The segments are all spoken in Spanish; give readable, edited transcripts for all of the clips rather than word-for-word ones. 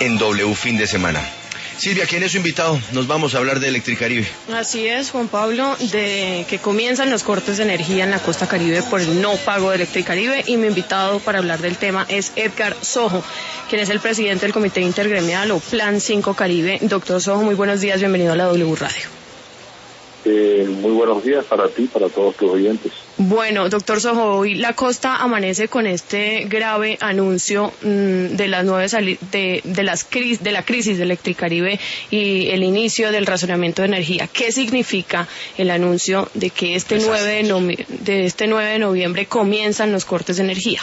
en W Fin de Semana. Silvia, ¿quién es su invitado? Nos vamos a hablar de Electricaribe. Así es, Juan Pablo, de que comienzan los cortes de energía en la costa Caribe por el no pago de Electricaribe, y mi invitado para hablar del tema es Edgar Sojo, quien es el presidente del Comité Intergremial o Plan 5 Caribe. Doctor Sojo, muy buenos días, bienvenido a la W Radio. Muy buenos días para ti, para todos tus oyentes. Bueno, doctor Sojo, hoy la costa amanece con este grave anuncio de las de la crisis de Electricaribe y el inicio del racionamiento de energía. ¿Qué significa el anuncio de que este 9 de noviembre comienzan los cortes de energía?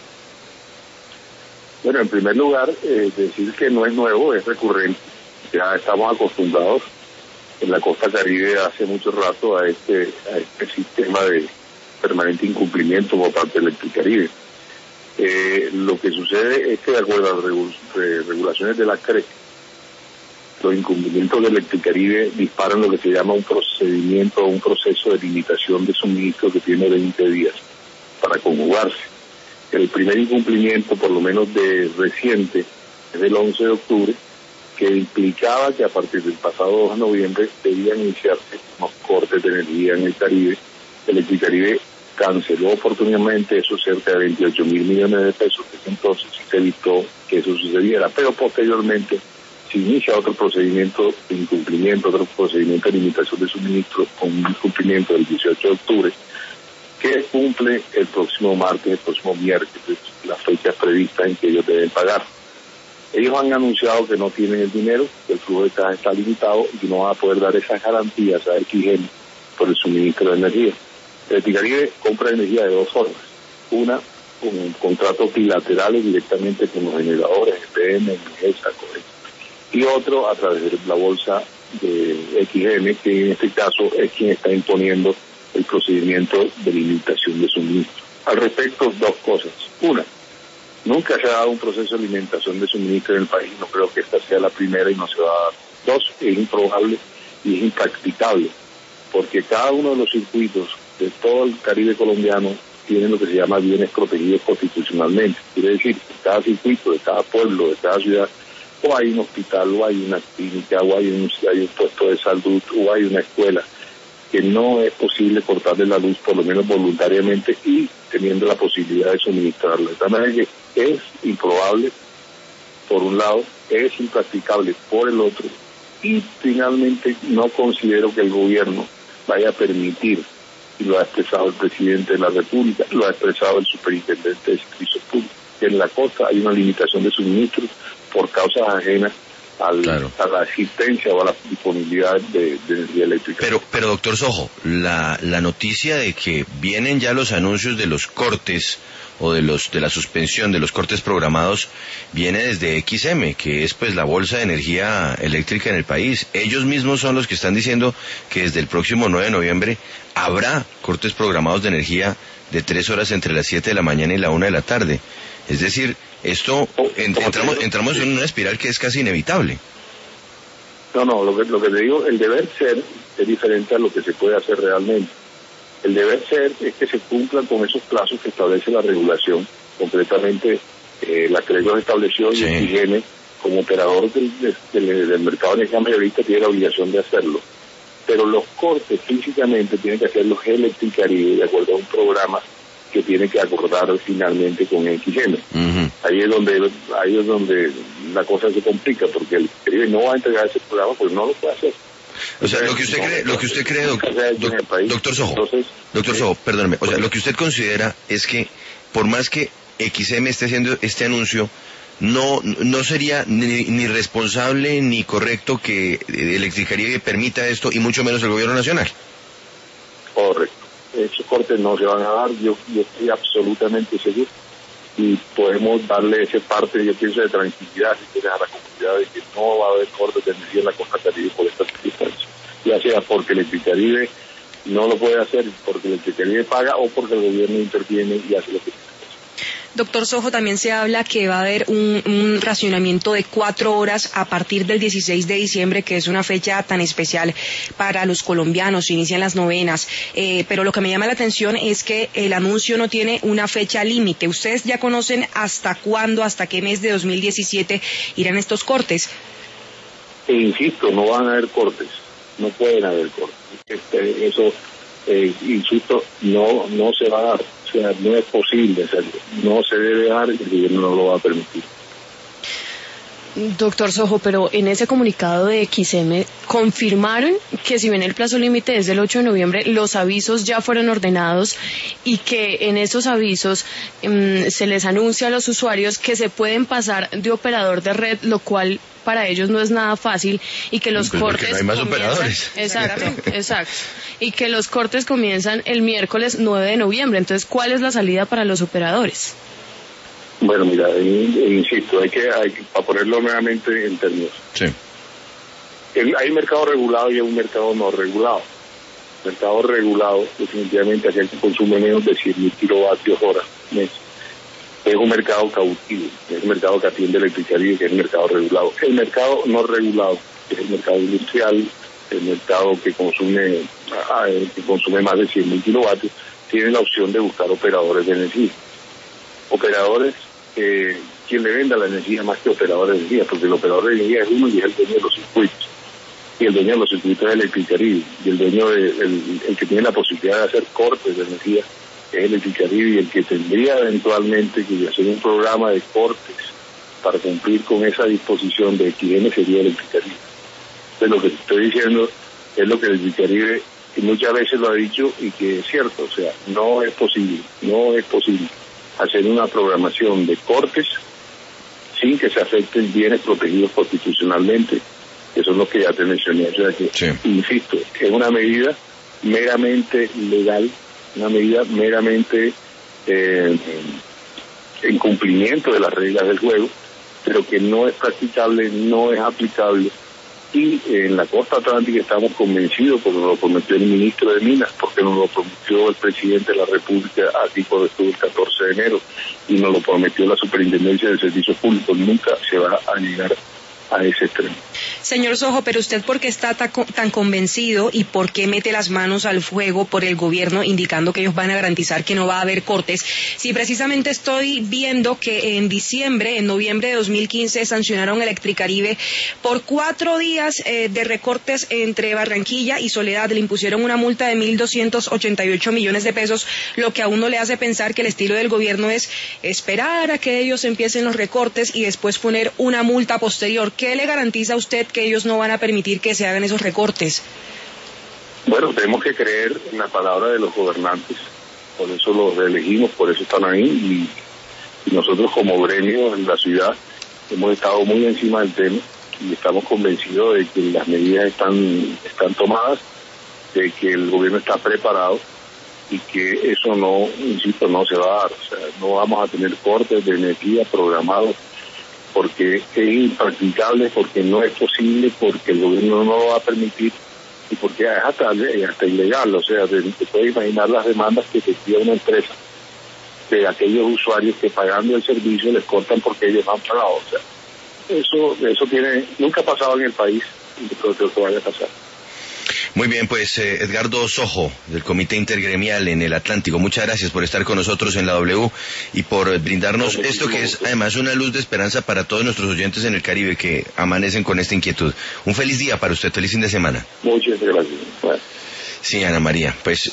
Bueno, en primer lugar, decir que no es nuevo, es recurrente. Ya estamos acostumbrados en la costa Caribe hace mucho rato a este sistema de permanente incumplimiento por parte de Electricaribe. Lo que sucede es que, de acuerdo a las regulaciones de la CREC, los incumplimientos de Electricaribe disparan lo que se llama un proceso de limitación de suministro que tiene 20 días para conjugarse. El primer incumplimiento, por lo menos de reciente, es del 11 de octubre, que implicaba que a partir del pasado 2 de noviembre debían iniciarse unos cortes de energía en el Caribe. Electricaribe canceló oportunamente esos cerca de 28.000 millones de pesos, que entonces se evitó que eso sucediera, pero posteriormente se inicia otro procedimiento de incumplimiento, otro procedimiento de limitación de suministro con un incumplimiento del 18 de octubre, que cumple el próximo martes, el próximo miércoles, las fechas previstas en que ellos deben pagar. Ellos han anunciado que no tienen el dinero, que el flujo de caja está limitado y que no van a poder dar esas garantías a XGEN por el suministro de energía. Electricaribe compra energía de dos formas. Una, con contratos bilaterales directamente con los generadores, EPM, ESA, y otro a través de la bolsa de XGEN, que en este caso es quien está imponiendo el procedimiento de limitación de suministro. Al respecto, dos cosas. Una, nunca se ha dado un proceso de alimentación de suministro en el país, no creo que esta sea la primera y no se va a dar. Dos, es improbable y es impracticable, porque cada uno de los circuitos de todo el Caribe colombiano tiene lo que se llama bienes protegidos constitucionalmente. Quiere decir que cada circuito, de cada pueblo, de cada ciudad, o hay un hospital, o hay una clínica, o hay un puesto de salud, o hay una escuela, que no es posible cortarle la luz, por lo menos voluntariamente, y teniendo la posibilidad de suministrarla. De tal manera que es improbable, por un lado, es impracticable por el otro, y finalmente no considero que el gobierno vaya a permitir, y lo ha expresado el presidente de la República, lo ha expresado el superintendente de servicios públicos, que en la costa hay una limitación de suministros por causas ajenas a la existencia o a la disponibilidad de energía eléctrica. Pero doctor Sojo, la noticia de que vienen ya los anuncios de los cortes o de la suspensión de los cortes programados viene desde XM, que es pues la bolsa de energía eléctrica en el país. Ellos mismos son los que están diciendo que desde el próximo 9 de noviembre habrá cortes programados de energía de 3 horas entre las 7 de la mañana y la 1 de la tarde. Es decir, esto entramos en una espiral que es casi inevitable. No, lo que te digo, el deber ser es diferente a lo que se puede hacer realmente. El deber ser es que se cumplan con esos plazos que establece la regulación. Concretamente, la CREC los estableció y el IGN, como operador del mercado de energía mayorista, tiene la obligación de hacerlo. Pero los cortes físicamente tienen que hacerlos Electricaribe de acuerdo a un programa que tiene que acordar finalmente con XGEN. Uh-huh. Ahí es donde la cosa se complica, porque el Caribe no va a entregar ese programa, pues no lo puede hacer. O sea, lo que usted cree, doctor Sojo, perdóneme, o sea, lo que usted considera es que por más que XM esté haciendo este anuncio, no sería ni responsable ni correcto que Electricaribe permita esto, y mucho menos el gobierno nacional. Correcto. Esos cortes no se van a dar, yo estoy absolutamente seguro, y podemos darle ese parte, yo pienso, de tranquilidad a la comunidad de que no va a haber cortes de energía en la costa Caribe por estas circunstancias, ya sea porque Electricaribe no lo puede hacer, porque Electricaribe paga, o porque el gobierno interviene y hace lo que tiene que hacer. Doctor Sojo, también se habla que va a haber un racionamiento de 4 horas a partir del 16 de diciembre, que es una fecha tan especial para los colombianos, se inician las novenas, pero lo que me llama la atención es que el anuncio no tiene una fecha límite. ¿Ustedes ya conocen hasta cuándo, hasta qué mes de 2017 irán estos cortes? Insisto, no van a haber cortes, no pueden haber cortes. Insisto, no se va a dar, o sea, no es posible hacerlo, no se debe dar y el gobierno no lo va a permitir. Doctor Sojo, pero en ese comunicado de XM confirmaron que si bien el plazo límite es del 8 de noviembre, los avisos ya fueron ordenados y que en esos avisos se les anuncia a los usuarios que se pueden pasar de operador de red, lo cual para ellos no es nada fácil, y que los cortes no hay más operadores. Exacto. Y que los cortes comienzan el miércoles 9 de noviembre. Entonces, ¿cuál es la salida para los operadores? Bueno, mira, insisto, hay que para ponerlo nuevamente en términos. Sí. Hay un mercado regulado y hay un mercado no regulado. El mercado regulado, definitivamente, aquel que consume menos de 100.000 kilovatios hora mes. Es un mercado cautivo, es un mercado que atiende Electricaribe, que es el mercado regulado. El mercado no regulado, que es el mercado industrial, el mercado que consume más de 100.000 kilovatios, tiene la opción de buscar operadores de energía. Operadores, quien le venda la energía más que operadores de energía, porque el operador de energía es uno y es el dueño de los circuitos. Y el dueño de los circuitos es Electricaribe, y el dueño el que tiene la posibilidad de hacer cortes de energía es Electricaribe, y el que tendría eventualmente que hacer un programa de cortes para cumplir con esa disposición de XM sería Electricaribe. Entonces lo que estoy diciendo es lo que Electricaribe muchas veces lo ha dicho y que es cierto, o sea, no es posible hacer una programación de cortes sin que se afecten bienes protegidos constitucionalmente, que son los que ya te mencioné. O sea que, sí, insisto, es una medida meramente legal, una medida meramente en cumplimiento de las reglas del juego, pero que no es practicable, no es aplicable. Y en la costa atlántica estamos convencidos, porque nos lo prometió el ministro de Minas, porque nos lo prometió el presidente de la República aquí cuando estuvo el 14 de enero, y nos lo prometió la Superintendencia de Servicios Públicos. Nunca se va a llegar a ese extremo. Señor Sojo, pero usted, ¿por qué está tan convencido y por qué mete las manos al fuego por el gobierno indicando que ellos van a garantizar que no va a haber cortes? Si precisamente estoy viendo que en noviembre de 2015 sancionaron Electricaribe por 4 días de recortes entre Barranquilla y Soledad, le impusieron una multa de 1.288 millones de pesos, lo que a uno le hace pensar que el estilo del gobierno es esperar a que ellos empiecen los recortes y después poner una multa posterior. ¿Qué le garantiza a usted que ellos no van a permitir que se hagan esos recortes? Bueno, tenemos que creer en la palabra de los gobernantes, por eso los elegimos, por eso están ahí, y nosotros como gremio en la ciudad hemos estado muy encima del tema y estamos convencidos de que las medidas están tomadas, de que el gobierno está preparado y que eso no, insisto, no se va a dar. O sea, no vamos a tener cortes de energía programados porque es impracticable, porque no es posible, porque el gobierno no lo va a permitir y porque es hasta ilegal. O sea, te puedes imaginar las demandas que te pide una empresa de aquellos usuarios que pagando el servicio les cortan porque ellos no han pagado. O sea, eso nunca ha pasado en el país y creo que vaya a pasar. Muy bien, pues Edgardo Sojo, del Comité Intergremial en el Atlántico, muchas gracias por estar con nosotros en la W y por brindarnos esto que es además una luz de esperanza para todos nuestros oyentes en el Caribe que amanecen con esta inquietud. Un feliz día para usted, feliz fin de semana. Muchas gracias. Bueno. Sí, Ana María, pues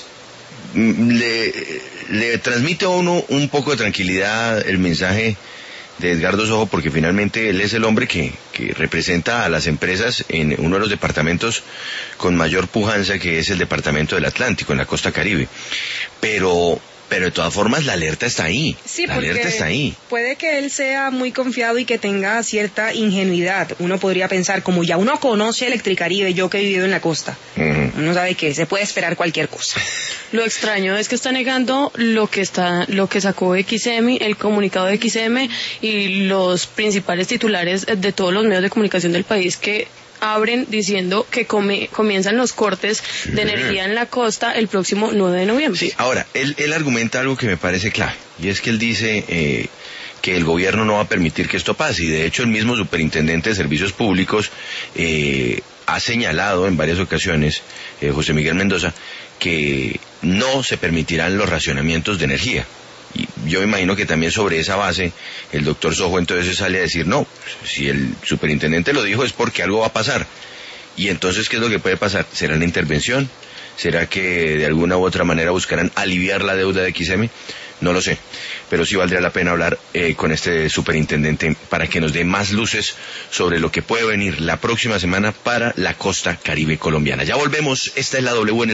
le transmite a uno un poco de tranquilidad el mensaje de Edgardo Sojo, porque finalmente él es el hombre que representa a las empresas en uno de los departamentos con mayor pujanza, que es el departamento del Atlántico, en la costa Caribe. Pero de todas formas la alerta está ahí. Sí, la alerta está ahí. Puede que él sea muy confiado y que tenga cierta ingenuidad. Uno podría pensar, como ya uno conoce Electricaribe, yo que he vivido en la costa, uno sabe que se puede esperar cualquier cosa. Lo extraño es que está negando lo que sacó XM, el comunicado de XM y los principales titulares de todos los medios de comunicación del país, que abren diciendo que comienzan los cortes de energía en la costa el próximo 9 de noviembre. Sí, ahora, él argumenta algo que me parece clave, y es que él dice que el gobierno no va a permitir que esto pase, y de hecho el mismo superintendente de Servicios Públicos ha señalado en varias ocasiones, José Miguel Mendoza, que no se permitirán los racionamientos de energía. Y yo me imagino que también sobre esa base el doctor Sojo entonces sale a decir, no, si el superintendente lo dijo es porque algo va a pasar. Y entonces, ¿qué es lo que puede pasar? ¿Será la intervención? ¿Será que de alguna u otra manera buscarán aliviar la deuda de XM? No lo sé, pero sí valdría la pena hablar con este superintendente para que nos dé más luces sobre lo que puede venir la próxima semana para la costa caribe colombiana. Ya volvemos, esta es la W en